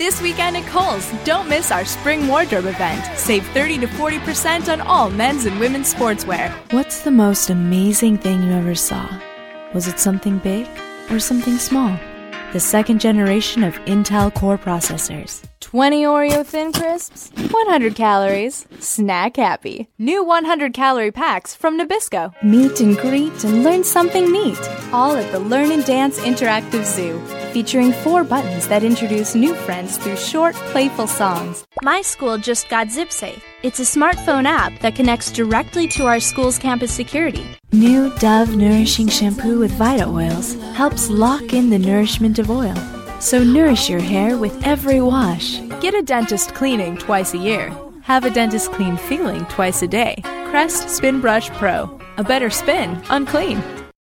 This weekend at Kohl's, don't miss our spring wardrobe event. Save 30 to 40% on all men's and women's sportswear. What's the most amazing thing you ever saw? Was it something big or something small? The second generation of Intel Core processors. 20 Oreo Thin Crisps, 100 calories, snack happy. New 100-calorie packs from Nabisco. Meet and greet and learn something neat. All at the Learn and Dance Interactive Zoo, featuring 4 buttons that introduce new friends through short, playful songs. My school just got ZipSafe. It's a smartphone app that connects directly to our school's campus security. New Dove Nourishing Shampoo with Vita Oils helps lock in the nourishment of oil. So nourish your hair with every wash. Get a dentist cleaning twice a year. Have a dentist clean feeling twice a day. Crest Spin Brush Pro. A better spin, unclean.